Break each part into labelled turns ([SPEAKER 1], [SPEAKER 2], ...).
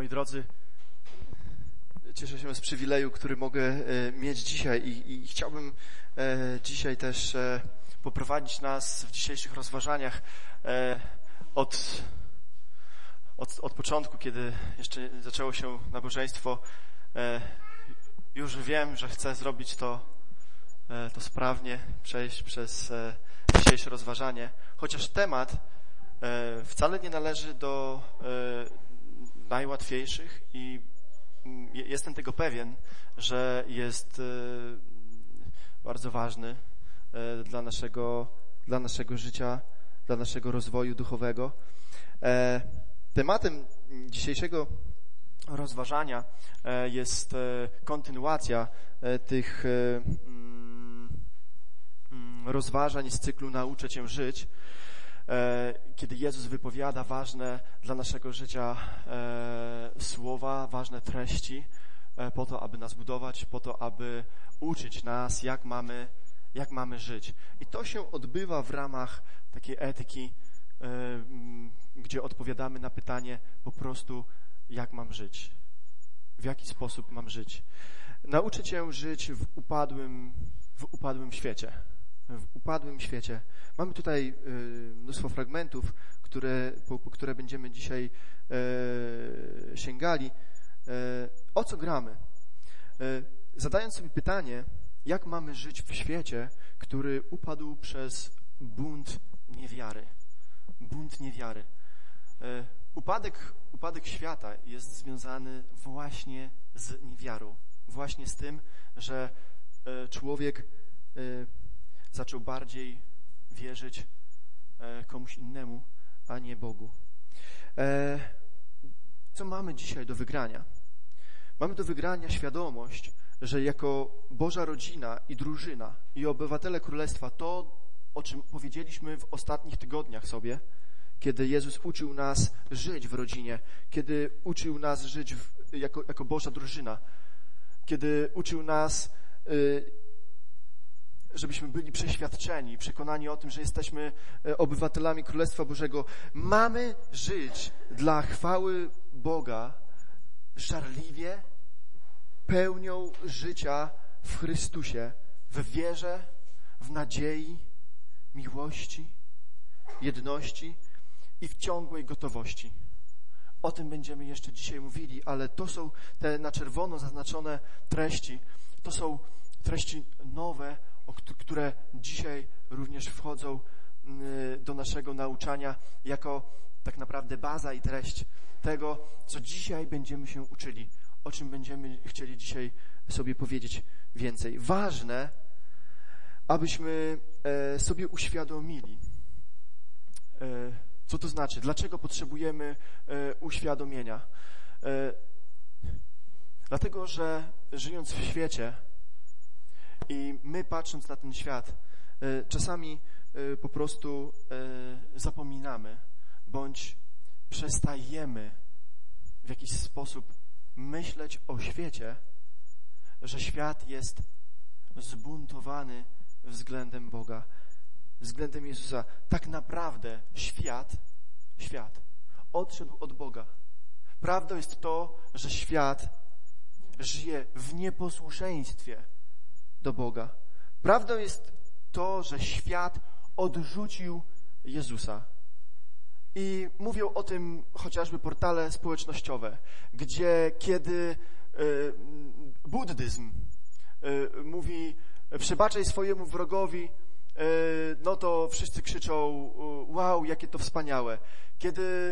[SPEAKER 1] Moi drodzy, cieszę się z przywileju, który mogę mieć dzisiaj i chciałbym dzisiaj też poprowadzić nas w dzisiejszych rozważaniach od początku, kiedy jeszcze zaczęło się nabożeństwo. Już wiem, że chcę zrobić to sprawnie, przejść przez dzisiejsze rozważanie, chociaż temat wcale nie należy do najłatwiejszych i jestem tego pewien, że jest bardzo ważny dla naszego życia, dla naszego rozwoju duchowego. Tematem dzisiejszego rozważania jest kontynuacja tych rozważań z cyklu Nauczę Cię żyć, kiedy Jezus wypowiada ważne dla naszego życia słowa, ważne treści, po to, aby nas budować, po to, aby uczyć nas, jak mamy żyć. I to się odbywa w ramach takiej etyki, gdzie odpowiadamy na pytanie po prostu, jak mam żyć, w jaki sposób mam żyć. Nauczę Cię żyć w upadłym świecie. W upadłym świecie. Mamy tutaj mnóstwo fragmentów, po które będziemy dzisiaj sięgali. O co gramy? Zadając sobie pytanie, jak mamy żyć w świecie, który upadł przez bunt niewiary. Bunt niewiary. Upadek świata jest związany właśnie z niewiarą. Właśnie z tym, że człowiek zaczął bardziej wierzyć komuś innemu, a nie Bogu. Co mamy dzisiaj do wygrania? Mamy do wygrania świadomość, że jako Boża rodzina i drużyna i obywatele Królestwa, to, o czym powiedzieliśmy w ostatnich tygodniach sobie, kiedy Jezus uczył nas żyć w rodzinie, kiedy uczył nas żyć jako Boża drużyna, kiedy uczył nas, żebyśmy byli przeświadczeni, przekonani o tym, że jesteśmy obywatelami Królestwa Bożego. Mamy żyć dla chwały Boga żarliwie, pełnią życia w Chrystusie, w wierze, w nadziei, miłości, jedności i w ciągłej gotowości. O tym będziemy jeszcze dzisiaj mówili, ale to są te na czerwono zaznaczone treści. To są treści nowe, które dzisiaj również wchodzą do naszego nauczania jako tak naprawdę baza i treść tego, co dzisiaj będziemy się uczyli, o czym będziemy chcieli dzisiaj sobie powiedzieć więcej. Ważne, abyśmy sobie uświadomili, co to znaczy, dlaczego potrzebujemy uświadomienia. Dlatego, że żyjąc w świecie i my patrząc na ten świat, czasami po prostu zapominamy, bądź przestajemy w jakiś sposób myśleć o świecie, że świat jest zbuntowany względem Boga, względem Jezusa. Tak naprawdę świat odszedł od Boga. Prawdą jest to, że świat żyje w nieposłuszeństwie do Boga. Prawdą jest to, że świat odrzucił Jezusa. I mówią o tym chociażby portale społecznościowe, gdzie kiedy buddyzm mówi przebaczaj swojemu wrogowi, no to wszyscy krzyczą wow, jakie to wspaniałe. Kiedy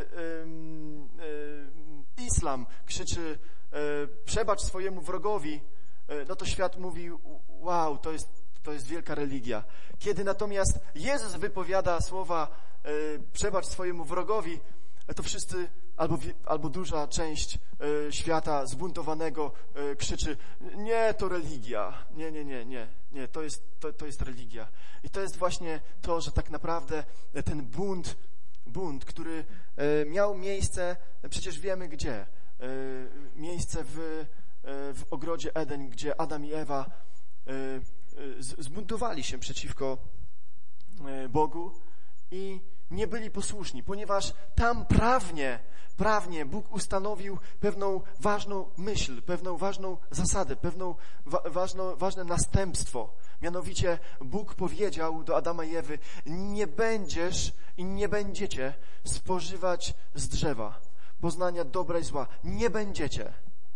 [SPEAKER 1] islam krzyczy przebacz swojemu wrogowi, no to świat mówi wow, to jest wielka religia. Kiedy natomiast Jezus wypowiada słowa przebacz swojemu wrogowi, to wszyscy albo duża część świata zbuntowanego krzyczy nie, to religia. Nie, to jest religia. I to jest właśnie to, że tak naprawdę ten bunt, który miał miejsce, przecież wiemy gdzie. Miejsce w ogrodzie Eden, gdzie Adam i Ewa zbuntowali się przeciwko Bogu i nie byli posłuszni, ponieważ tam prawnie Bóg ustanowił pewną ważną myśl, pewną ważną zasadę, ważne następstwo. Mianowicie Bóg powiedział do Adama i Ewy: nie będziesz i nie będziecie spożywać z drzewa poznania dobra i zła. Nie będziecie.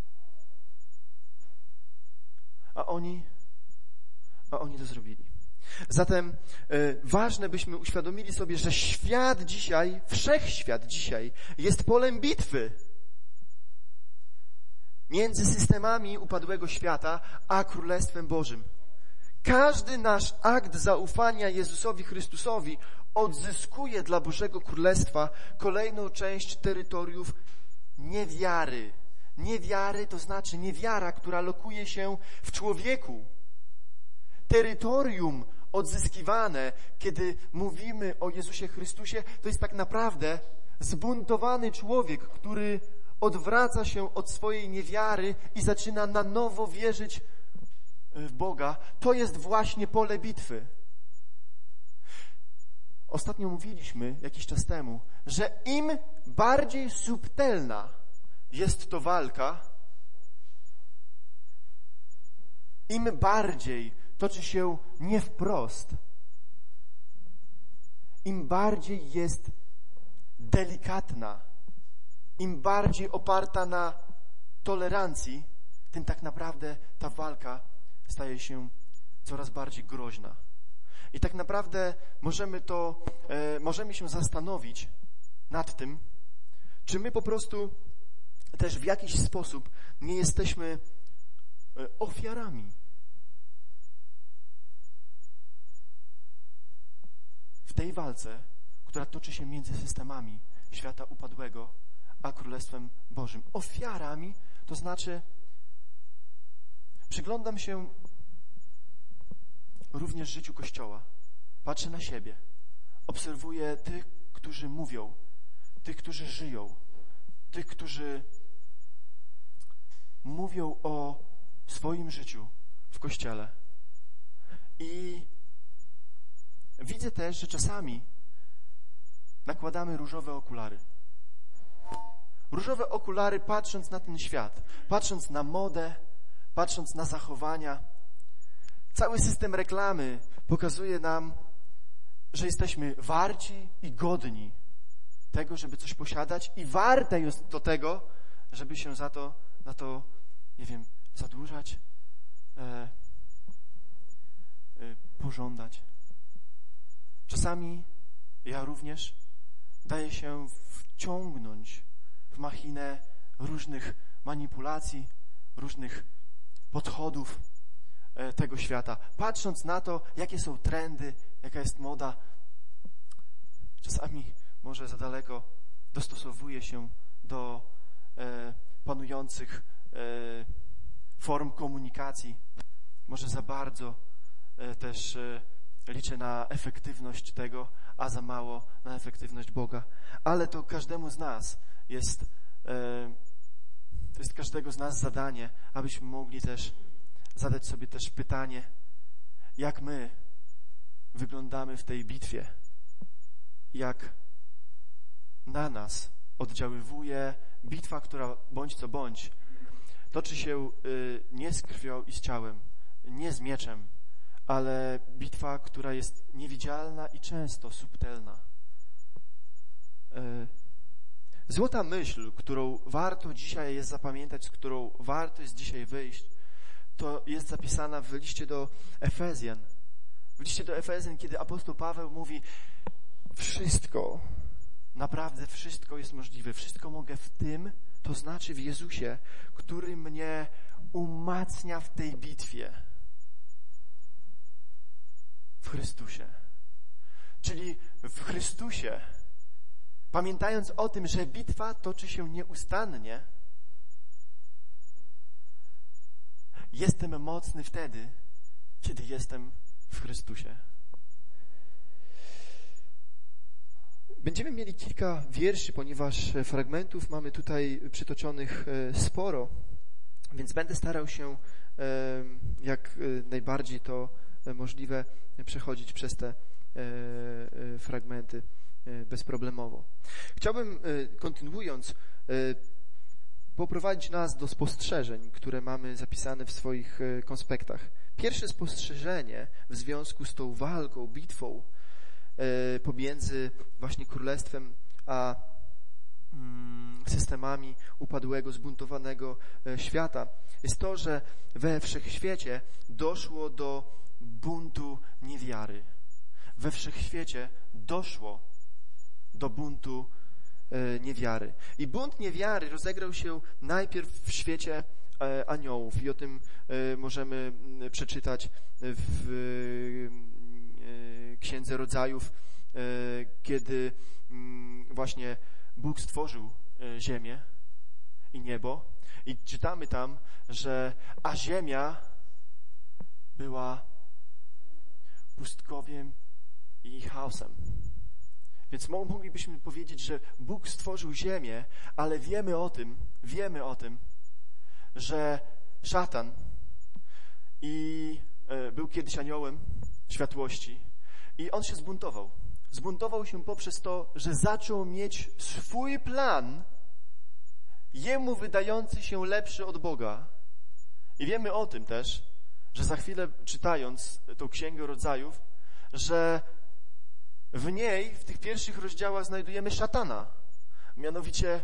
[SPEAKER 1] A oni to zrobili. Zatem ważne, byśmy uświadomili sobie, że świat dzisiaj, wszechświat dzisiaj jest polem bitwy między systemami upadłego świata a Królestwem Bożym. Każdy nasz akt zaufania Jezusowi Chrystusowi odzyskuje dla Bożego Królestwa kolejną część terytoriów niewiary. Niewiary to znaczy niewiara, która lokuje się w człowieku. Terytorium odzyskiwane, kiedy mówimy o Jezusie Chrystusie, to jest tak naprawdę zbuntowany człowiek, który odwraca się od swojej niewiary i zaczyna na nowo wierzyć w Boga. To jest właśnie pole bitwy. Ostatnio mówiliśmy jakiś czas temu, że im bardziej subtelna jest to walka, im bardziej toczy się nie wprost, im bardziej jest delikatna, im bardziej oparta na tolerancji, tym tak naprawdę ta walka staje się coraz bardziej groźna. I tak naprawdę możemy się zastanowić nad tym, czy my po prostu też w jakiś sposób nie jesteśmy ofiarami w tej walce, która toczy się między systemami świata upadłego a Królestwem Bożym. Ofiarami to znaczy, przyglądam się również życiu Kościoła. Patrzę na siebie. Obserwuję tych, którzy mówią, tych, którzy żyją, tych, którzy mówią o swoim życiu w Kościele. I widzę też, że czasami nakładamy różowe okulary. Różowe okulary, patrząc na ten świat, patrząc na modę, patrząc na zachowania. Cały system reklamy pokazuje nam, że jesteśmy warci i godni tego, żeby coś posiadać, i warte jest do tego, żeby się na to, nie wiem, zadłużać, pożądać. Czasami ja również daję się wciągnąć w machinę różnych manipulacji, różnych podchodów tego świata. Patrząc na to, jakie są trendy, jaka jest moda, czasami może za daleko dostosowuję się do panujących form komunikacji. Może za bardzo też liczę na efektywność tego, a za mało na efektywność Boga. Ale to każdemu z nas to jest każdego z nas zadanie, abyśmy mogli też zadać sobie też pytanie, jak my wyglądamy w tej bitwie, jak na nas oddziaływuje bitwa, która bądź co bądź toczy się nie z krwią i z ciałem, nie z mieczem, ale bitwa, która jest niewidzialna i często subtelna. Złota myśl, którą warto dzisiaj jest zapamiętać, z którą warto jest dzisiaj wyjść, to jest zapisana w liście do Efezjan. W liście do Efezjan, kiedy apostoł Paweł mówi: wszystko, naprawdę wszystko jest możliwe, wszystko mogę w tym, to znaczy w Jezusie, który mnie umacnia w tej bitwie. W Chrystusie. Czyli w Chrystusie, pamiętając o tym, że bitwa toczy się nieustannie, jestem mocny wtedy, kiedy jestem w Chrystusie. Będziemy mieli kilka wierszy, ponieważ fragmentów mamy tutaj przytoczonych sporo, więc będę starał się jak najbardziej to możliwe przechodzić przez te fragmenty. bezproblemowo. Chciałbym, kontynuując, poprowadzić nas do spostrzeżeń, które mamy zapisane w swoich konspektach. Pierwsze spostrzeżenie w związku z tą walką, bitwą pomiędzy właśnie królestwem a systemami upadłego, zbuntowanego świata jest to, że we wszechświecie doszło do buntu niewiary. We wszechświecie doszło do buntu niewiary. I bunt niewiary rozegrał się najpierw w świecie aniołów i o tym możemy przeczytać w Księdze Rodzajów, kiedy właśnie Bóg stworzył ziemię i niebo i czytamy tam, że a ziemia była pustkowiem i chaosem. Więc moglibyśmy powiedzieć, że Bóg stworzył ziemię, ale wiemy o tym, że szatan był kiedyś aniołem światłości i on się zbuntował. Zbuntował się poprzez to, że zaczął mieć swój plan, jemu wydający się lepszy od Boga. I wiemy o tym też, że za chwilę czytając tą Księgę Rodzajów, że w niej, w tych pierwszych rozdziałach znajdujemy szatana. Mianowicie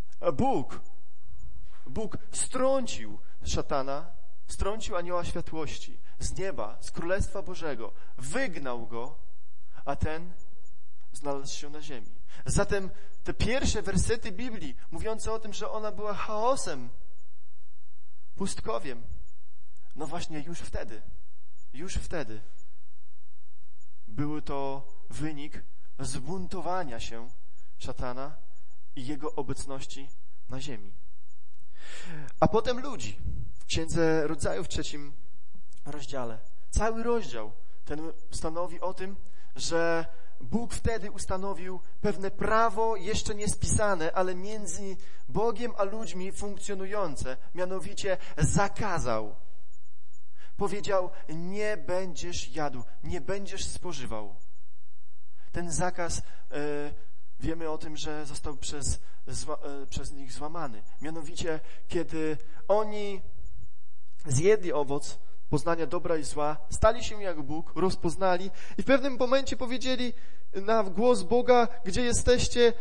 [SPEAKER 1] Bóg strącił szatana, strącił anioła światłości z nieba, z Królestwa Bożego, wygnał go, a ten znalazł się na ziemi. Zatem te pierwsze wersety Biblii mówiące o tym, że ona była chaosem, pustkowiem, no właśnie już wtedy był to wynik zbuntowania się szatana i jego obecności na ziemi. A potem ludzi. W Księdze Rodzajów w 3 rozdziale. Cały rozdział ten stanowi o tym, że Bóg wtedy ustanowił pewne prawo jeszcze nie spisane, ale między Bogiem a ludźmi funkcjonujące. Mianowicie zakazał. Powiedział, nie będziesz jadł, nie będziesz spożywał. Ten zakaz, wiemy o tym, że został przez nich złamany. Mianowicie, kiedy oni zjedli owoc poznania dobra i zła, stali się jak Bóg, rozpoznali i w pewnym momencie powiedzieli na głos Boga, gdzie jesteście?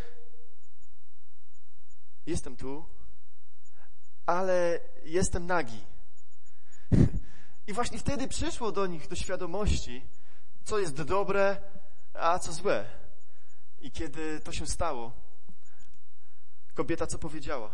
[SPEAKER 1] Jestem tu, ale jestem nagi. I właśnie wtedy przyszło do nich do świadomości, co jest dobre, a co złe. I kiedy to się stało, kobieta co powiedziała?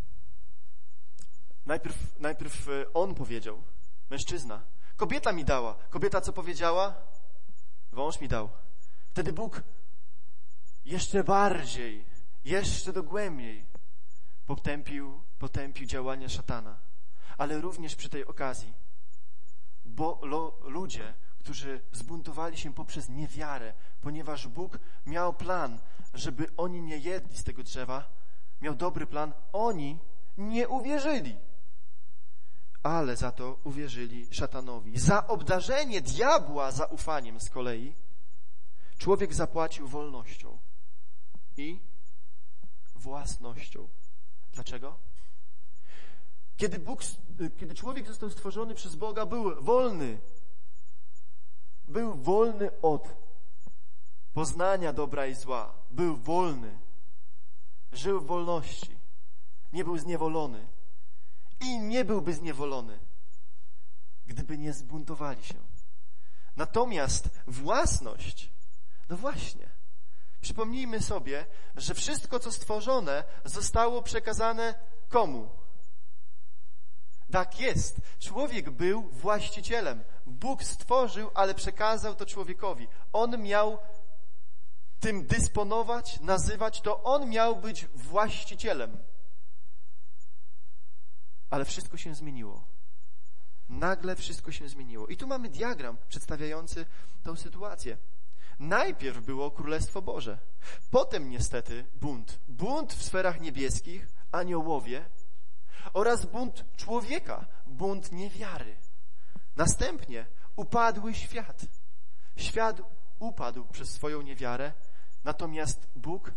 [SPEAKER 1] Najpierw on powiedział, mężczyzna. Kobieta mi dała. Kobieta co powiedziała? Wąż mi dał. Wtedy Bóg jeszcze bardziej, jeszcze dogłębniej potępił działania szatana. Ale również przy tej okazji, bo ludzie, którzy zbuntowali się poprzez niewiarę, ponieważ Bóg miał plan, żeby oni nie jedli z tego drzewa, miał dobry plan, oni nie uwierzyli. Ale za to uwierzyli szatanowi. Za obdarzenie diabła zaufaniem z kolei człowiek zapłacił wolnością i własnością. Dlaczego? Kiedy człowiek został stworzony przez Boga, był wolny. Był wolny od poznania dobra i zła. Był wolny. Żył w wolności. Nie był zniewolony. I nie byłby zniewolony, gdyby nie zbuntowali się. Natomiast własność, no właśnie, przypomnijmy sobie, że wszystko, co stworzone, zostało przekazane komu? Tak jest. Człowiek był właścicielem. Bóg stworzył, ale przekazał to człowiekowi. On miał tym dysponować, nazywać to. On miał być właścicielem. Ale wszystko się zmieniło. Nagle wszystko się zmieniło. I tu mamy diagram przedstawiający tę sytuację. Najpierw było Królestwo Boże. Potem niestety bunt. Bunt w sferach niebieskich, aniołowie oraz bunt człowieka, bunt niewiary. Następnie upadły świat. Świat upadł przez swoją niewiarę Natomiast Bóg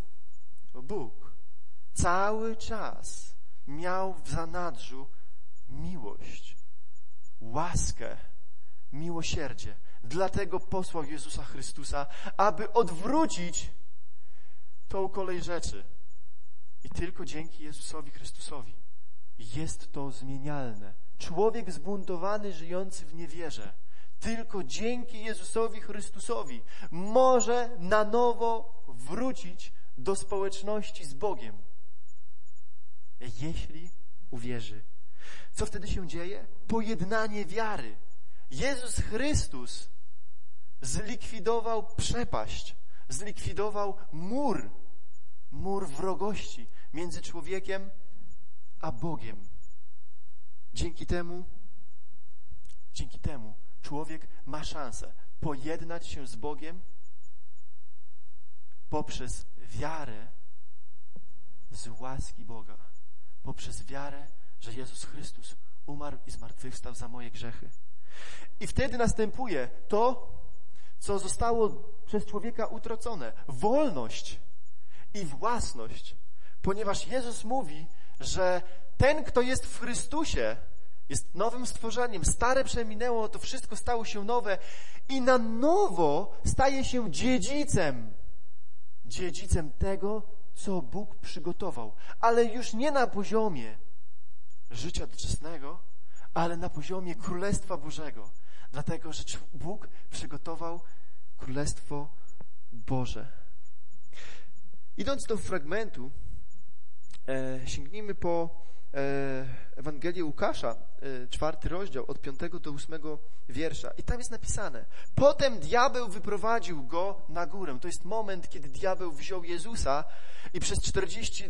[SPEAKER 1] cały czas miał w zanadrzu miłość, łaskę, miłosierdzie. Dlatego posłał Jezusa Chrystusa, aby odwrócić tą kolej rzeczy. I tylko dzięki Jezusowi Chrystusowi jest to zmienialne. Człowiek zbuntowany, żyjący w niewierze, tylko dzięki Jezusowi Chrystusowi może na nowo wrócić do społeczności z Bogiem. Jeśli uwierzy. Co wtedy się dzieje? Pojednanie wiary. Jezus Chrystus zlikwidował przepaść, zlikwidował mur wrogości między człowiekiem a Bogiem. Dzięki temu człowiek ma szansę pojednać się z Bogiem poprzez wiarę z łaski Boga, poprzez wiarę, że Jezus Chrystus umarł i zmartwychwstał za moje grzechy. I wtedy następuje to, co zostało przez człowieka utracone. Wolność i własność. Ponieważ Jezus mówi, że ten, kto jest w Chrystusie, jest nowym stworzeniem. Stare przeminęło, to wszystko stało się nowe i na nowo staje się dziedzicem. Dziedzicem tego, co Bóg przygotował. Ale już nie na poziomie życia doczesnego, ale na poziomie Królestwa Bożego. Dlatego, że Bóg przygotował Królestwo Boże. Idąc do fragmentu, sięgnijmy po Ewangelię Łukasza, 4 rozdział, od 5 do 8 wiersza. I tam jest napisane: potem diabeł wyprowadził go na górę. To jest moment, kiedy diabeł wziął Jezusa i przez 40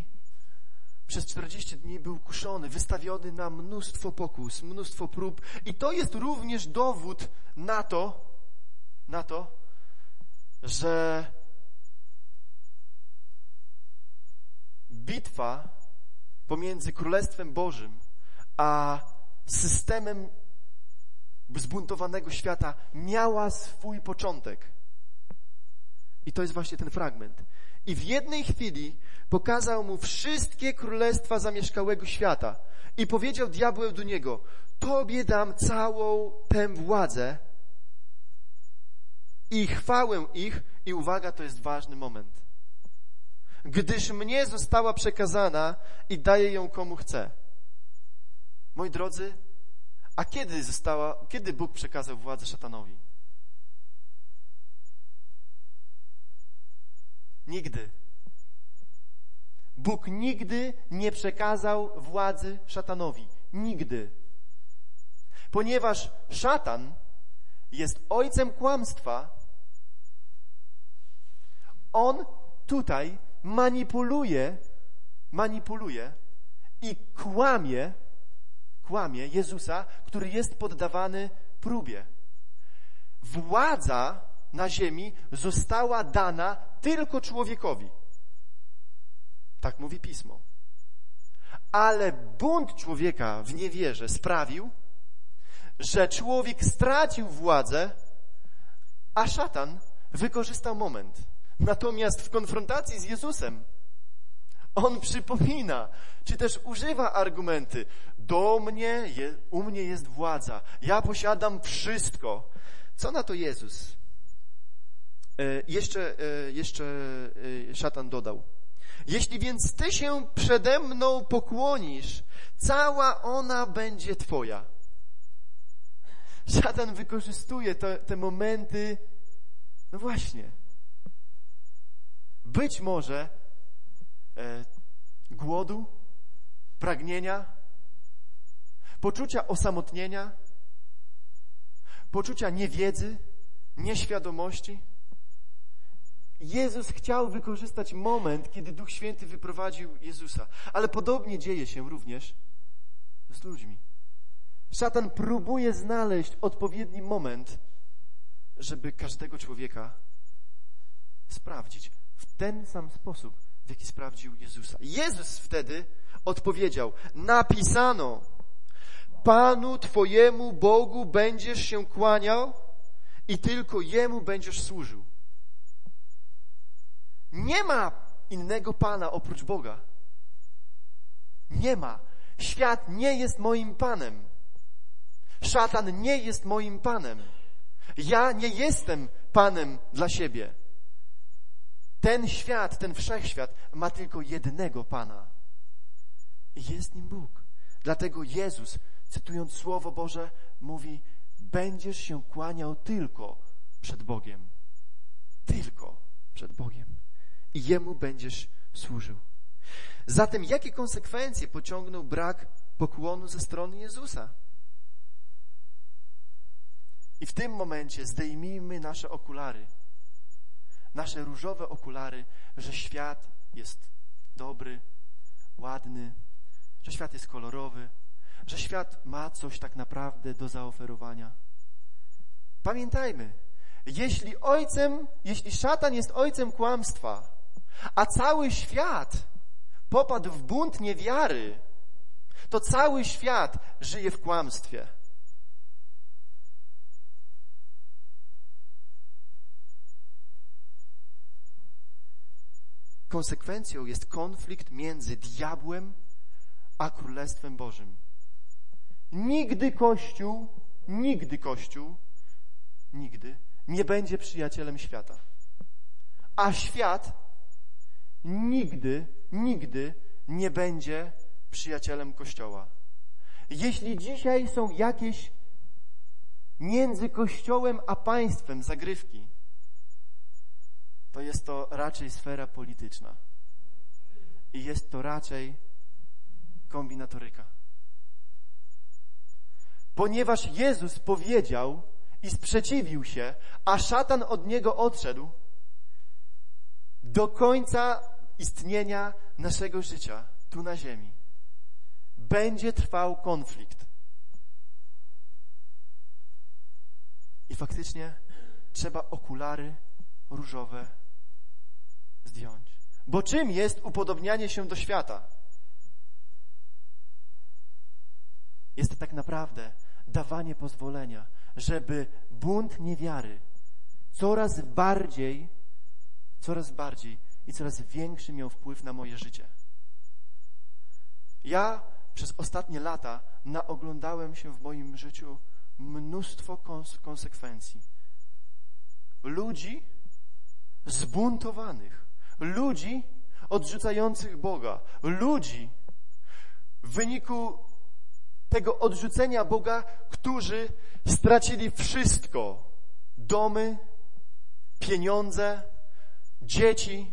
[SPEAKER 1] dni był kuszony, wystawiony na mnóstwo pokus, mnóstwo prób. I to jest również dowód na to, że bitwa pomiędzy Królestwem Bożym a systemem zbuntowanego świata miała swój początek. I to jest właśnie ten fragment. I w jednej chwili pokazał mu wszystkie królestwa zamieszkałego świata i powiedział diabeł do niego: Tobie dam całą tę władzę i chwałę ich. I uwaga, to jest ważny moment. Gdyż mnie została przekazana i daję ją komu chcę. Moi drodzy, a kiedy Bóg przekazał władzę szatanowi? Nigdy. Bóg nigdy nie przekazał władzy szatanowi. Nigdy. Ponieważ szatan jest ojcem kłamstwa, on tutaj manipuluje i kłamie Jezusa, który jest poddawany próbie. Władza na ziemi została dana tylko człowiekowi. Tak mówi Pismo. Ale bunt człowieka w niewierze sprawił, że człowiek stracił władzę, a szatan wykorzystał moment. Natomiast w konfrontacji z Jezusem on przypomina, czy też używa argumenty: u mnie jest władza, ja posiadam wszystko. Co na to Jezus? Jeszcze szatan dodał: jeśli więc ty się przede mną pokłonisz, cała ona będzie twoja. Szatan wykorzystuje te momenty, no właśnie, być może głodu, pragnienia, poczucia osamotnienia, poczucia niewiedzy, nieświadomości. Jezus chciał wykorzystać moment, kiedy Duch Święty wyprowadził Jezusa. Ale podobnie dzieje się również z ludźmi. Szatan próbuje znaleźć odpowiedni moment, żeby każdego człowieka sprawdzić w ten sam sposób, w jaki sprawdził Jezusa. Jezus wtedy odpowiedział: napisano, Panu Twojemu Bogu będziesz się kłaniał i tylko Jemu będziesz służył. Nie ma innego Pana oprócz Boga. Nie ma. Świat nie jest moim Panem. Szatan nie jest moim Panem. Ja nie jestem Panem dla siebie. Ten świat, ten wszechświat ma tylko jednego Pana. I jest nim Bóg. Dlatego Jezus, cytując Słowo Boże, mówi: będziesz się kłaniał tylko przed Bogiem. Tylko przed Bogiem. I Jemu będziesz służył. Zatem jakie konsekwencje pociągnął brak pokłonu ze strony Jezusa? I w tym momencie zdejmijmy nasze okulary, nasze różowe okulary, że świat jest dobry, ładny, że świat jest kolorowy, że świat ma coś tak naprawdę do zaoferowania. Pamiętajmy, jeśli szatan jest ojcem kłamstwa, a cały świat popadł w bunt niewiary, to cały świat żyje w kłamstwie. Konsekwencją jest konflikt między diabłem a Królestwem Bożym. Nigdy Kościół nie będzie przyjacielem świata. A świat nigdy nie będzie przyjacielem Kościoła. Jeśli dzisiaj są jakieś między Kościołem a państwem zagrywki, to jest to raczej sfera polityczna. I jest to raczej kombinatoryka. Ponieważ Jezus powiedział i sprzeciwił się, a szatan od Niego odszedł, do końca istnienia naszego życia tu na ziemi będzie trwał konflikt. I faktycznie trzeba okulary różowe zdjąć. Bo czym jest upodobnianie się do świata? Jest to tak naprawdę dawanie pozwolenia, żeby bunt niewiary coraz bardziej i coraz większy miał wpływ na moje życie. Ja przez ostatnie lata naoglądałem się w moim życiu mnóstwo konsekwencji. Ludzi zbuntowanych, ludzi odrzucających Boga, ludzi w wyniku tego odrzucenia Boga, którzy stracili wszystko: domy, pieniądze, dzieci,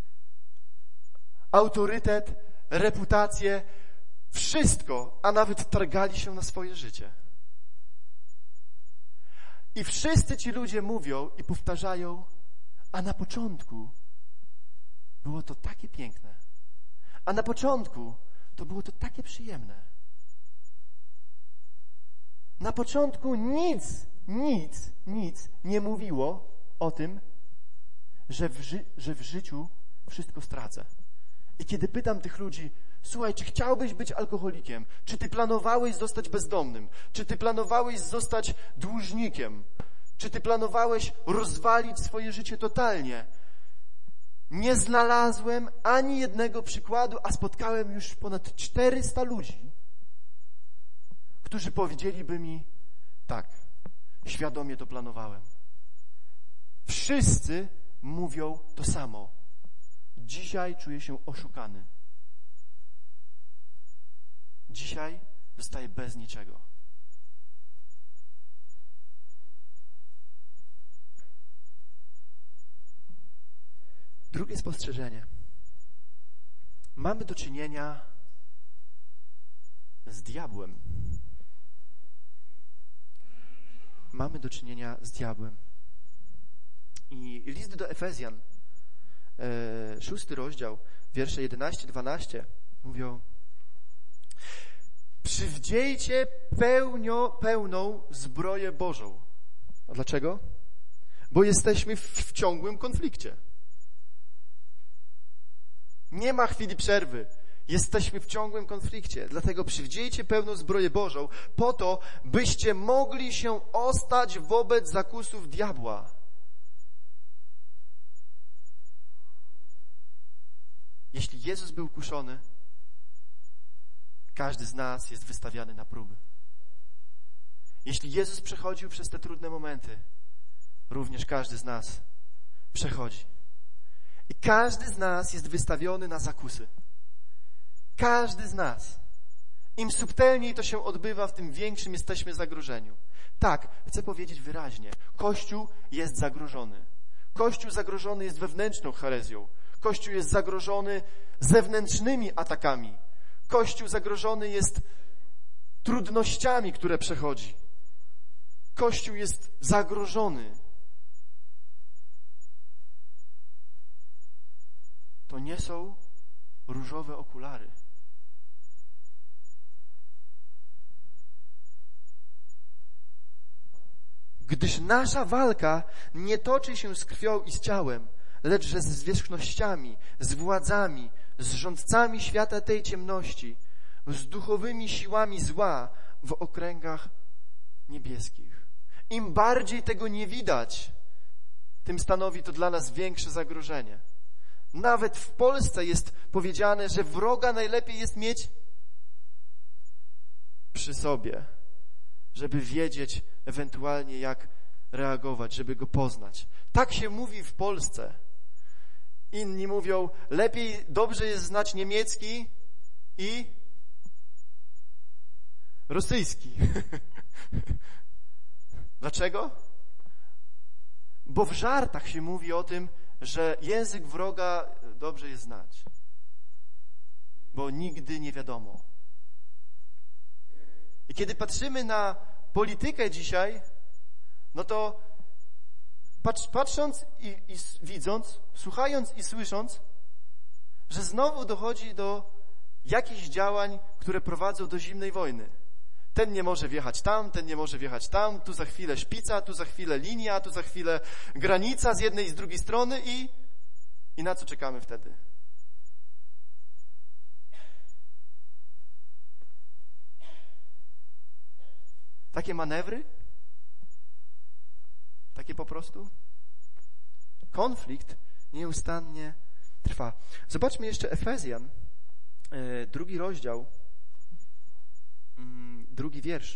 [SPEAKER 1] autorytet, reputację, wszystko, a nawet targali się na swoje życie. I wszyscy ci ludzie mówią i powtarzają: a na początku było to takie piękne, a na początku to było to takie przyjemne. Na początku nic nie mówiło o tym, że w życiu wszystko stracę. I kiedy pytam tych ludzi: słuchaj, czy chciałbyś być alkoholikiem? Czy ty planowałeś zostać bezdomnym? Czy ty planowałeś zostać dłużnikiem? Czy ty planowałeś rozwalić swoje życie totalnie? Nie znalazłem ani jednego przykładu, a spotkałem już ponad 400 ludzi, którzy powiedzieliby mi: tak, świadomie to planowałem. Wszyscy mówią to samo. Dzisiaj czuję się oszukany. Dzisiaj zostaję bez niczego. Drugie spostrzeżenie. Mamy do czynienia z diabłem. Mamy do czynienia z diabłem. I list do Efezjan, 6 rozdział, wiersze 11-12 mówią: przywdziejcie pełną zbroję Bożą. A dlaczego? Bo jesteśmy w ciągłym konflikcie. Nie ma chwili przerwy. Jesteśmy w ciągłym konflikcie. Dlatego przywdziejcie pełną zbroję Bożą po to, byście mogli się ostać wobec zakusów diabła. jeśli Jezus był kuszony, każdy z nas jest wystawiany na próby. Jeśli Jezus przechodził przez te trudne momenty, również każdy z nas przechodzi. I każdy z nas jest wystawiony na zakusy. Każdy z nas. Im subtelniej to się odbywa, w tym większym jesteśmy zagrożeniu. Tak, chcę powiedzieć wyraźnie. Kościół jest zagrożony. Kościół zagrożony jest wewnętrzną herezją. Kościół jest zagrożony zewnętrznymi atakami. Kościół zagrożony jest trudnościami, które przechodzi. Kościół jest zagrożony. To nie są różowe okulary. Gdyż nasza walka nie toczy się z krwią i z ciałem, lecz że z zwierzchnościami, z władzami, z rządcami świata tej ciemności, z duchowymi siłami zła w okręgach niebieskich. Im bardziej tego nie widać, tym stanowi to dla nas większe zagrożenie. Nawet w Polsce jest powiedziane, że wroga najlepiej jest mieć przy sobie, żeby wiedzieć ewentualnie jak reagować, żeby go poznać. Tak się mówi w Polsce. Inni mówią, dobrze jest znać niemiecki i rosyjski. Dlaczego? Bo w żartach się mówi o tym, że język wroga dobrze jest znać. Bo nigdy nie wiadomo. I kiedy patrzymy na politykę dzisiaj, no to patrząc i widząc, słuchając i słysząc, że znowu dochodzi do jakichś działań, które prowadzą do zimnej wojny. Ten nie może wjechać tam, ten nie może wjechać tam, tu za chwilę szpica, tu za chwilę linia, tu za chwilę granica z jednej i z drugiej strony i na co czekamy wtedy? Takie manewry? Takie po prostu? Konflikt nieustannie trwa. Zobaczmy jeszcze Efezjan, 2 rozdział, 2 wiersz.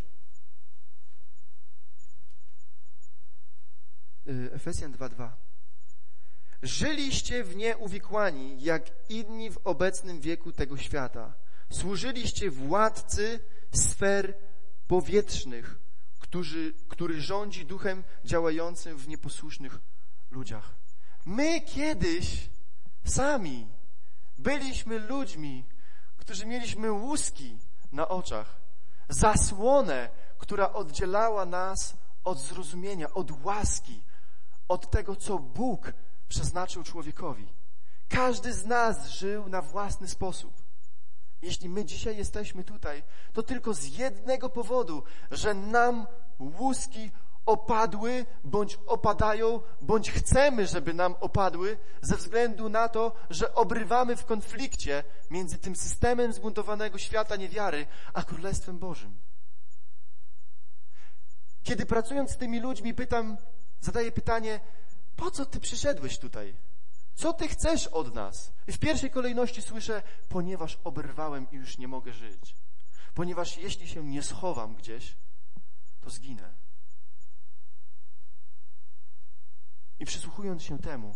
[SPEAKER 1] Efezjan 2:2. Żyliście w nie uwikłani, jak inni w obecnym wieku tego świata. Służyliście władcy sfer powietrznych, który rządzi duchem działającym w nieposłusznych ludziach. My kiedyś sami byliśmy ludźmi, którzy mieliśmy łuski na oczach, zasłonę, która oddzielała nas od zrozumienia, od łaski, od tego, co Bóg przeznaczył człowiekowi. Każdy z nas żył na własny sposób. Jeśli my dzisiaj jesteśmy tutaj, to tylko z jednego powodu, że nam łuski opadły, bądź opadają, bądź chcemy, żeby nam opadły, ze względu na to, że obrywamy w konflikcie między tym systemem zbuntowanego świata niewiary, a Królestwem Bożym. Kiedy pracując z tymi ludźmi zadaję pytanie, po co ty przyszedłeś tutaj? Co ty chcesz od nas? I w pierwszej kolejności słyszę, ponieważ oberwałem i już nie mogę żyć. Ponieważ jeśli się nie schowam gdzieś, to zginę. I przysłuchując się temu,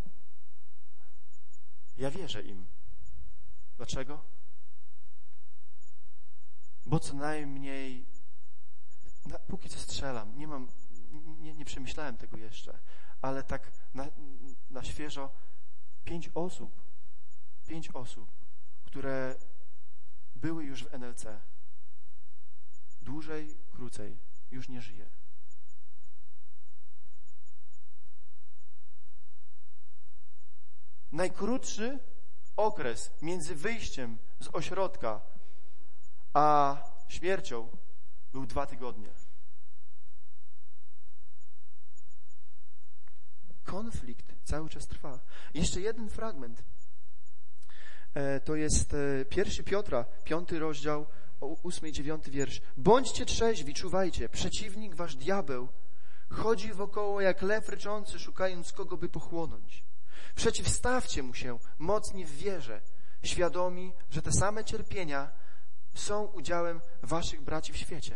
[SPEAKER 1] ja wierzę im. Dlaczego? Bo co najmniej, póki co strzelam, nie przemyślałem tego jeszcze, ale tak na świeżo 5 osób, które były już w NLC, dłużej, krócej, już nie żyje. Najkrótszy okres między wyjściem z ośrodka a śmiercią był 2 tygodnie. Konflikt cały czas trwa. Jeszcze jeden fragment. To jest 1 Piotra, 5 rozdział, 8 i 9 wiersz. Bądźcie trzeźwi, czuwajcie. Przeciwnik wasz diabeł chodzi wokoło jak lew ryczący, szukając kogo by pochłonąć. Przeciwstawcie mu się mocni w wierze. świadomi, że te same cierpienia są udziałem waszych braci w świecie.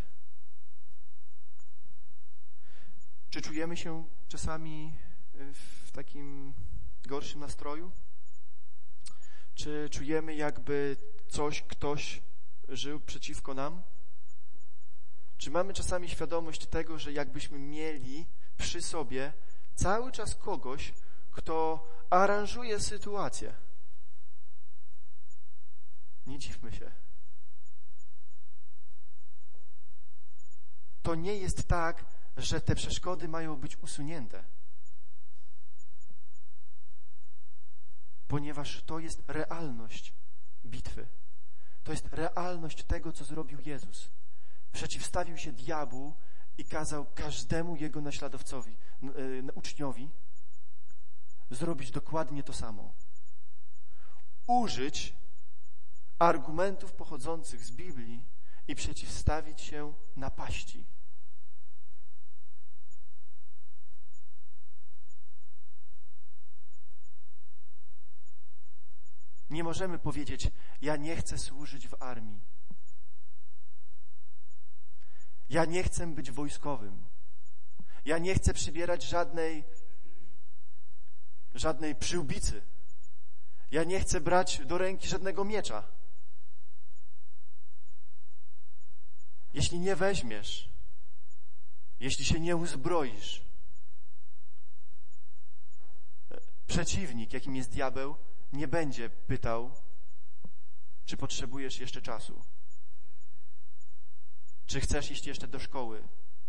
[SPEAKER 1] Czy czujemy się czasami w takim gorszym nastroju? Czy czujemy, jakby ktoś żył przeciwko nam? Czy mamy czasami świadomość tego, że jakbyśmy mieli przy sobie cały czas kogoś, kto aranżuje sytuację? Nie dziwmy się. To nie jest tak, że te przeszkody mają być usunięte. Ponieważ to jest realność bitwy. To jest realność tego, co zrobił Jezus. Przeciwstawił się diabłu i kazał każdemu jego naśladowcowi, uczniowi zrobić dokładnie to samo. Użyć argumentów pochodzących z Biblii i przeciwstawić się napaści. Nie możemy powiedzieć: ja nie chcę służyć w armii. Ja nie chcę być wojskowym. Ja nie chcę przybierać żadnej przyłbicy. Ja nie chcę brać do ręki żadnego miecza. Jeśli nie weźmiesz, jeśli się nie uzbroisz, przeciwnik, jakim jest diabeł, nie będzie pytał, czy potrzebujesz jeszcze czasu, czy chcesz iść jeszcze do szkoły,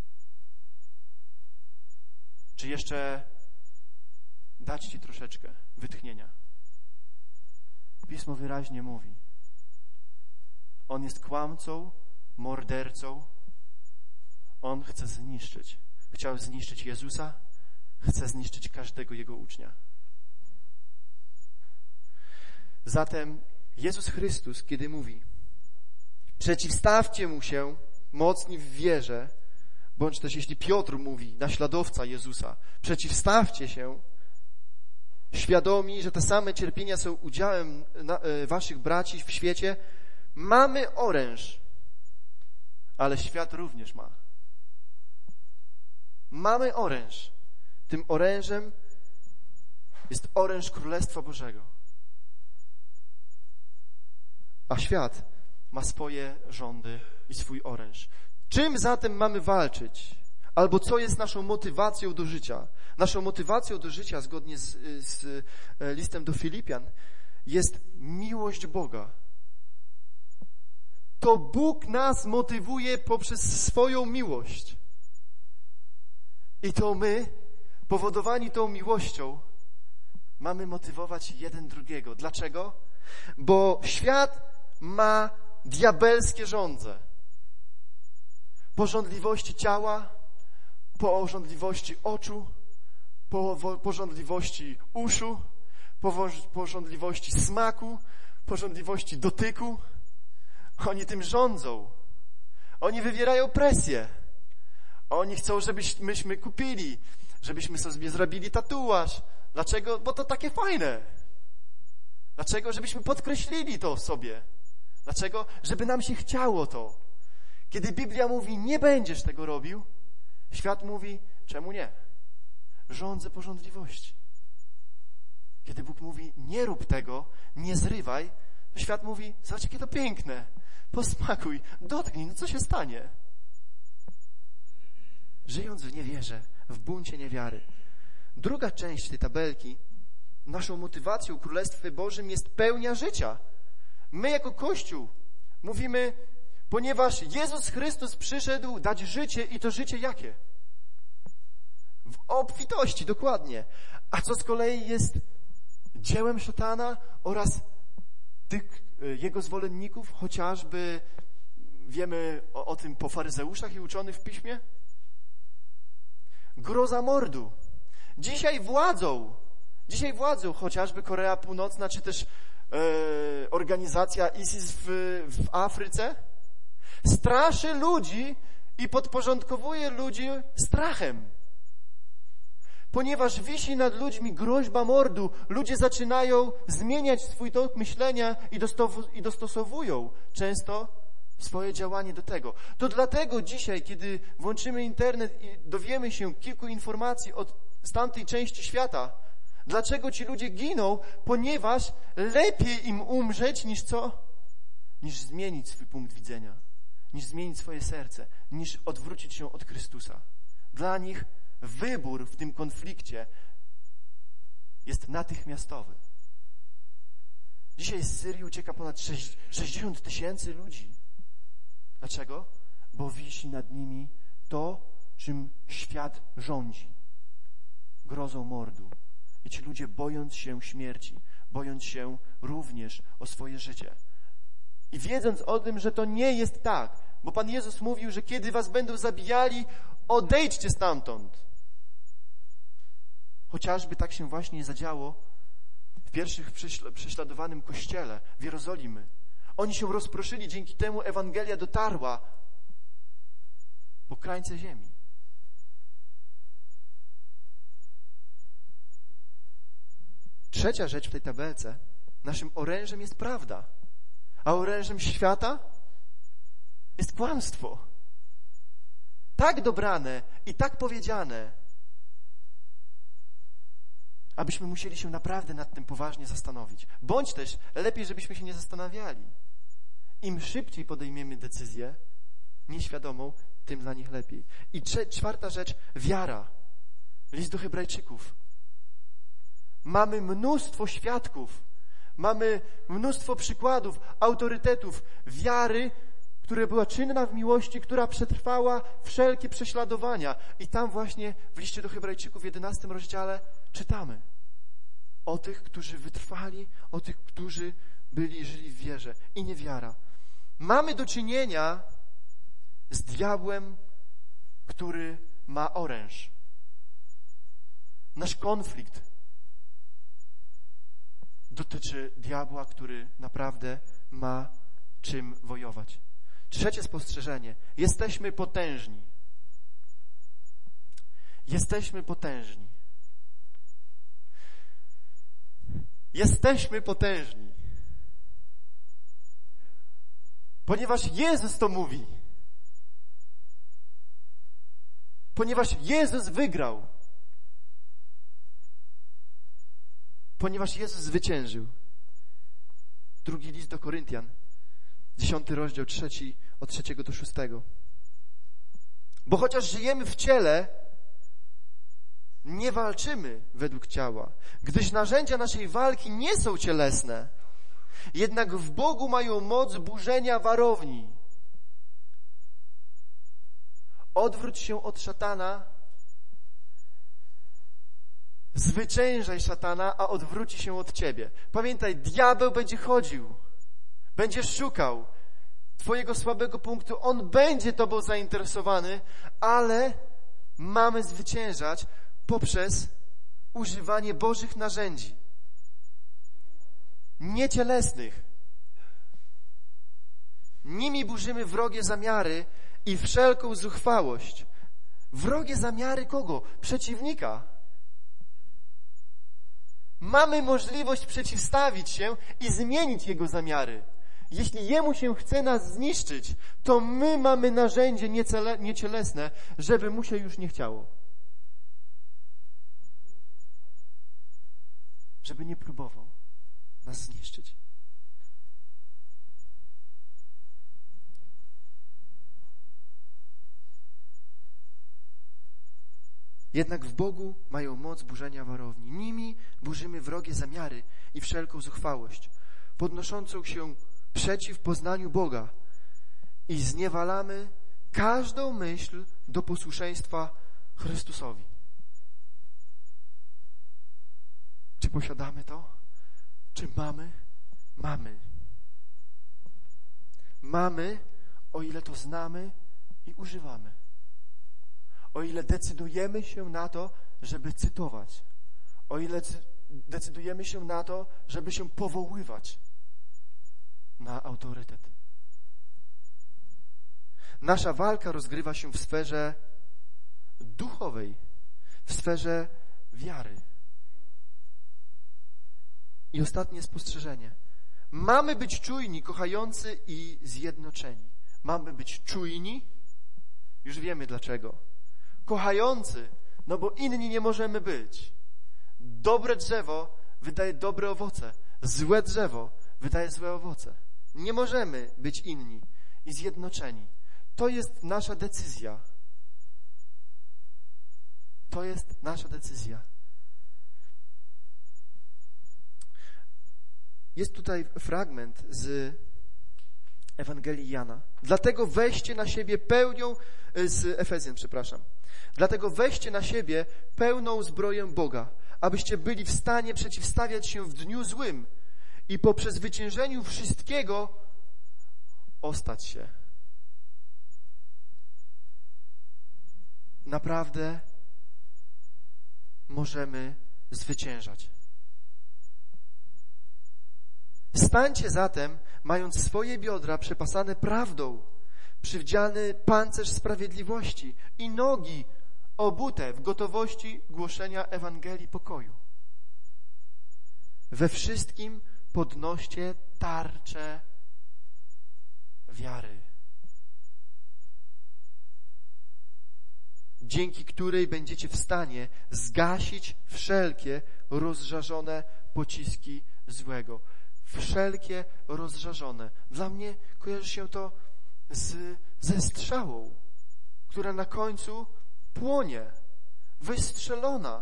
[SPEAKER 1] czy jeszcze dać ci troszeczkę wytchnienia. Pismo wyraźnie mówi: on jest kłamcą, mordercą. On chce zniszczyć. Chciał zniszczyć Jezusa, chce zniszczyć każdego Jego ucznia. Zatem Jezus Chrystus, kiedy mówi: przeciwstawcie mu się mocni w wierze, bądź też jeśli Piotr mówi, naśladowca Jezusa, przeciwstawcie się, świadomi, że te same cierpienia są udziałem waszych braci w świecie, mamy oręż, ale świat również ma. Mamy oręż. Tym orężem jest oręż Królestwa Bożego. A świat ma swoje rządy i swój oręż. Czym zatem mamy walczyć? Albo co jest naszą motywacją do życia? Naszą motywacją do życia, zgodnie z listem do Filipian, jest miłość Boga. To Bóg nas motywuje poprzez swoją miłość. I to my, powodowani tą miłością, mamy motywować jeden drugiego. Dlaczego? Bo świat ma diabelskie żądze. Pożądliwości ciała, pożądliwości oczu, pożądliwości uszu, pożądliwości smaku, pożądliwości dotyku. Oni tym rządzą. Oni wywierają presję. Oni chcą, żebyśmy kupili, żebyśmy sobie zrobili tatuaż. Dlaczego? Bo to takie fajne. Dlaczego? Żebyśmy podkreślili to sobie. Dlaczego? Żeby nam się chciało to. Kiedy Biblia mówi: nie będziesz tego robił, świat mówi: czemu nie? Rządzę pożądliwości. Kiedy Bóg mówi: nie rób tego, nie zrywaj, to świat mówi: zobacz, jakie to piękne. Posmakuj, dotknij, no co się stanie? Żyjąc w niewierze, w buncie niewiary. Druga część tej tabelki, naszą motywacją w Królestwie Bożym jest pełnia życia. My jako Kościół mówimy: ponieważ Jezus Chrystus przyszedł dać życie, i to życie jakie? W obfitości, dokładnie. A co z kolei jest dziełem szatana oraz tych jego zwolenników, chociażby wiemy o tym po faryzeuszach i uczonych w Piśmie? Groza mordu. Dzisiaj władzą chociażby Korea Północna, czy też organizacja ISIS w Afryce straszy ludzi i podporządkowuje ludzi strachem. ponieważ wisi nad ludźmi groźba mordu, ludzie zaczynają zmieniać swój tok myślenia i dostosowują często swoje działanie do tego. To dlatego dzisiaj, kiedy włączymy internet i dowiemy się kilku informacji z tamtej części świata, dlaczego ci ludzie giną? Ponieważ lepiej im umrzeć niż co? Niż zmienić swój punkt widzenia, niż zmienić swoje serce, niż odwrócić się od Chrystusa. Dla nich wybór w tym konflikcie jest natychmiastowy. Dzisiaj z Syrii ucieka ponad 60 000 ludzi. Dlaczego? Bo wisi nad nimi to, czym świat rządzi. Grozą mordu. I ci ludzie, bojąc się śmierci, bojąc się również o swoje życie. I wiedząc o tym, że to nie jest tak, bo Pan Jezus mówił, że kiedy was będą zabijali, odejdźcie stamtąd. Chociażby tak się właśnie zadziało w pierwszych prześladowanym kościele w Jerozolimy. Oni się rozproszyli, dzięki temu Ewangelia dotarła po krańce ziemi. Trzecia rzecz w tej tabelce. Naszym orężem jest prawda, a orężem świata jest kłamstwo. Tak dobrane i tak powiedziane, abyśmy musieli się naprawdę nad tym poważnie zastanowić. Bądź też lepiej, żebyśmy się nie zastanawiali. Im szybciej podejmiemy decyzję nieświadomą, tym dla nich lepiej. I czwarta rzecz, wiara. List do Hebrajczyków. Mamy mnóstwo świadków, mamy mnóstwo przykładów, autorytetów wiary, która była czynna w miłości, która przetrwała wszelkie prześladowania. I tam właśnie w liście do Hebrajczyków w 11 rozdziale czytamy o tych, którzy wytrwali, o tych, którzy żyli w wierze i niewiara. Mamy do czynienia z diabłem, który ma oręż. Nasz konflikt dotyczy diabła, który naprawdę ma czym wojować. Trzecie spostrzeżenie. Jesteśmy potężni. Jesteśmy potężni. Jesteśmy potężni. Ponieważ Jezus to mówi. Ponieważ Jezus wygrał. Ponieważ Jezus zwyciężył. Drugi list do Koryntian, 10 rozdział, 3, od 3 do 6. Bo chociaż żyjemy w ciele, nie walczymy według ciała, gdyż narzędzia naszej walki nie są cielesne, jednak w Bogu mają moc burzenia warowni. Odwróć się od szatana, zwyciężaj szatana, a odwróci się od ciebie. Pamiętaj, diabeł będzie chodził, będzie szukał twojego słabego punktu, on będzie tobą zainteresowany, ale mamy zwyciężać poprzez używanie Bożych narzędzi, niecielesnych. Nimi burzymy wrogie zamiary i wszelką zuchwałość. Wrogie zamiary kogo? Przeciwnika. Mamy możliwość przeciwstawić się i zmienić jego zamiary. Jeśli jemu się chce nas zniszczyć, to my mamy narzędzie niecielesne, żeby mu się już nie chciało. Żeby nie próbował nas zniszczyć. Jednak w Bogu mają moc burzenia warowni. Nimi burzymy wrogie zamiary i wszelką zuchwałość, podnoszącą się przeciw poznaniu Boga i zniewalamy każdą myśl do posłuszeństwa Chrystusowi. Czy posiadamy to? Czy mamy? Mamy. Mamy, o ile to znamy i używamy. O ile decydujemy się na to, żeby cytować. O ile decydujemy się na to, żeby się powoływać na autorytet. Nasza walka rozgrywa się w sferze duchowej, w sferze wiary. I ostatnie spostrzeżenie. Mamy być czujni, kochający i zjednoczeni. Mamy być czujni, już wiemy dlaczego. Kochający, no bo inni nie możemy być. Dobre drzewo wydaje dobre owoce. Złe drzewo wydaje złe owoce. Nie możemy być inni i zjednoczeni. To jest nasza decyzja. To jest nasza decyzja. Jest tutaj fragment z Ewangelii Jana. Dlatego weźcie na siebie z Efezjan, przepraszam. Dlatego weźcie na siebie pełną zbroję Boga, abyście byli w stanie przeciwstawiać się w dniu złym i po przezwyciężeniu wszystkiego ostać się. Naprawdę możemy zwyciężać. Stańcie zatem, mając swoje biodra przepasane prawdą, przywdziany pancerz sprawiedliwości i nogi obute w gotowości głoszenia Ewangelii pokoju. We wszystkim podnoście tarczę wiary, dzięki której będziecie w stanie zgasić wszelkie rozżarzone pociski złego. Wszelkie rozżarzone. Dla mnie kojarzy się to ze strzałą, która na końcu płonie, wystrzelona.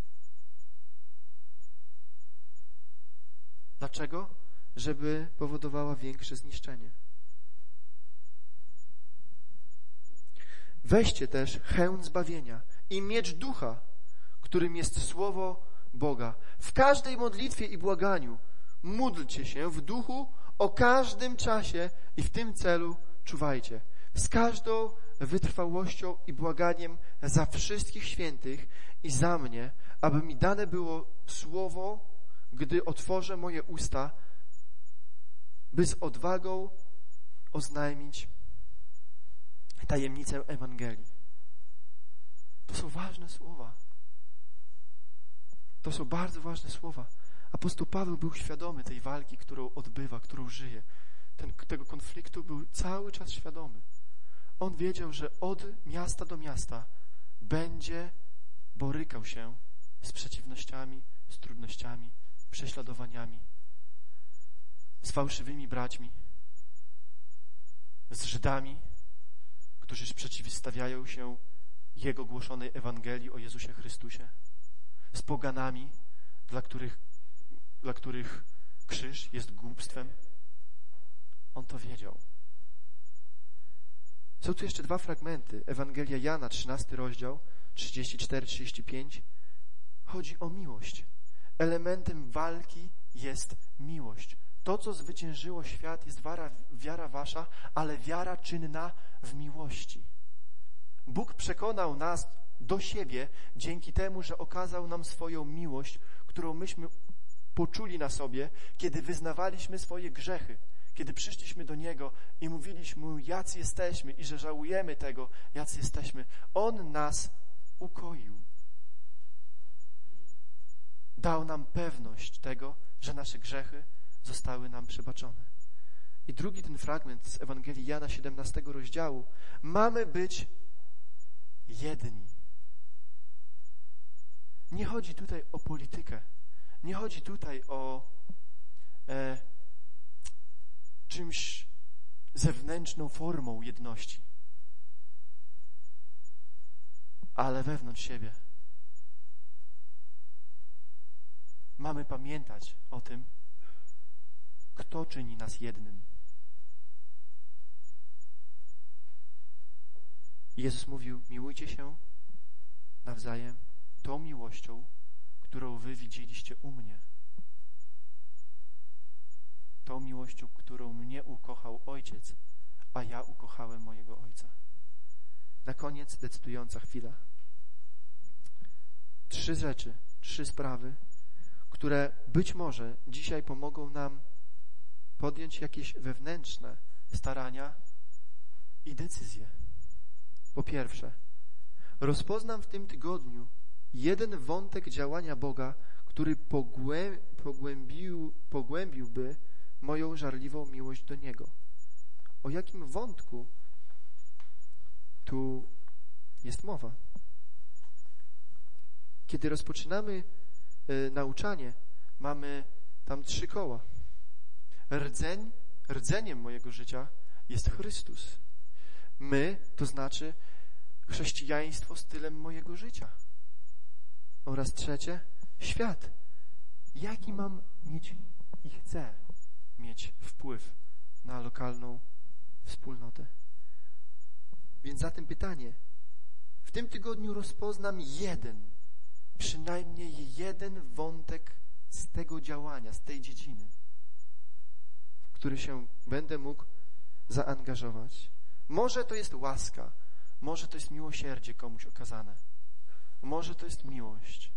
[SPEAKER 1] Dlaczego? Żeby powodowała większe zniszczenie. Weźcie też hełm zbawienia i miecz ducha, którym jest słowo Boga. W każdej modlitwie i błaganiu módlcie się w duchu o każdym czasie i w tym celu czuwajcie. Z każdą wytrwałością i błaganiem za wszystkich świętych i za mnie, aby mi dane było słowo, gdy otworzę moje usta, by z odwagą oznajmić tajemnicę Ewangelii. To są ważne słowa. To są bardzo ważne słowa. Apostoł Paweł był świadomy tej walki, którą odbywa, którą żyje. Tego konfliktu był cały czas świadomy. On wiedział, że od miasta do miasta będzie borykał się z przeciwnościami, z trudnościami, prześladowaniami, z fałszywymi braćmi, z Żydami, którzy przeciwstawiają się Jego głoszonej Ewangelii o Jezusie Chrystusie, z poganami, dla których krzyż jest głupstwem. On to wiedział. Są tu jeszcze dwa fragmenty. Ewangelia Jana, 13 rozdział, 34-35. Chodzi o miłość. Elementem walki jest miłość. To, co zwyciężyło świat, jest wiara wasza, ale wiara czynna w miłości. Bóg przekonał nas do siebie dzięki temu, że okazał nam swoją miłość, którą myśmy poczuli na sobie, kiedy wyznawaliśmy swoje grzechy, kiedy przyszliśmy do Niego i mówiliśmy Mu, jacy jesteśmy i że żałujemy tego, jacy jesteśmy. On nas ukoił. Dał nam pewność tego, że nasze grzechy zostały nam przebaczone. I drugi ten fragment z Ewangelii Jana 17 rozdziału. Mamy być jedni. Nie chodzi tutaj o politykę. Nie chodzi tutaj o czymś zewnętrzną formą jedności, ale wewnątrz siebie. Mamy pamiętać o tym, kto czyni nas jednym. Jezus mówił, miłujcie się nawzajem tą miłością, którą wy widzieliście u mnie. Tą miłością, którą mnie ukochał Ojciec, a ja ukochałem mojego Ojca. Na koniec decydująca chwila. 3 rzeczy, 3 sprawy, które być może dzisiaj pomogą nam podjąć jakieś wewnętrzne starania i decyzje. Po pierwsze, rozpoznam w tym tygodniu jeden wątek działania Boga, który pogłębiłby moją żarliwą miłość do Niego. O jakim wątku tu jest mowa? Kiedy rozpoczynamy nauczanie, mamy tam 3 koła. Rdzeniem mojego życia jest Chrystus. My, to znaczy chrześcijaństwo stylem mojego życia. Oraz 3, świat. Jaki mam mieć i chcę mieć wpływ na lokalną wspólnotę? Więc zatem pytanie. W tym tygodniu rozpoznam przynajmniej jeden wątek z tego działania, z tej dziedziny, w który się będę mógł zaangażować. Może to jest łaska, może to jest miłosierdzie komuś okazane, może to jest miłość.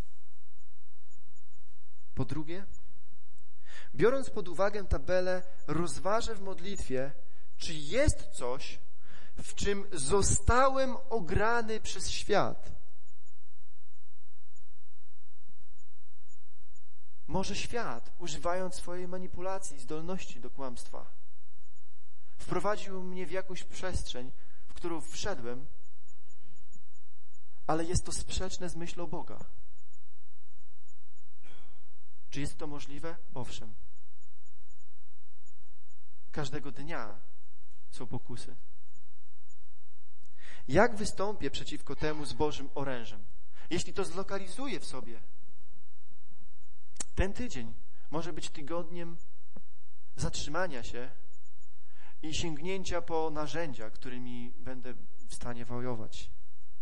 [SPEAKER 1] Po drugie, biorąc pod uwagę tabelę, rozważę w modlitwie, czy jest coś, w czym zostałem ograny przez świat. Może świat, używając swojej manipulacji i zdolności do kłamstwa, wprowadził mnie w jakąś przestrzeń, w którą wszedłem, ale jest to sprzeczne z myślą Boga. Czy jest to możliwe? Owszem. Każdego dnia są pokusy. Jak wystąpię przeciwko temu z Bożym orężem? Jeśli to zlokalizuję w sobie, ten tydzień może być tygodniem zatrzymania się i sięgnięcia po narzędzia, którymi będę w stanie wojować.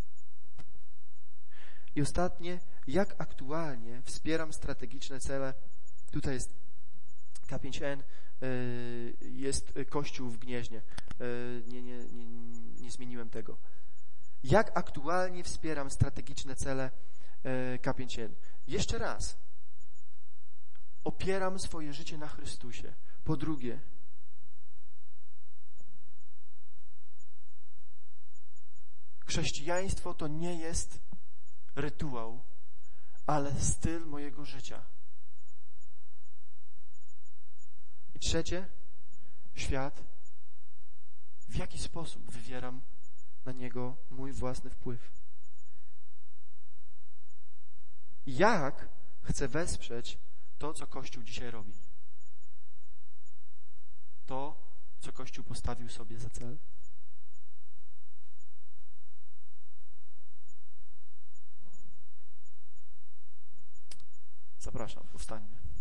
[SPEAKER 1] I ostatnie, jak aktualnie wspieram strategiczne cele. Tutaj jest K5N, jest Kościół w Gnieźnie. Nie zmieniłem tego. Jak aktualnie wspieram strategiczne cele K5N? Jeszcze raz. Opieram swoje życie na Chrystusie. Po drugie, chrześcijaństwo to nie jest rytuał, ale styl mojego życia. I trzecie, świat. W jaki sposób wywieram na niego mój własny wpływ? Jak chcę wesprzeć to, co Kościół dzisiaj robi? To, co Kościół postawił sobie za cel? Zapraszam, powstańmy.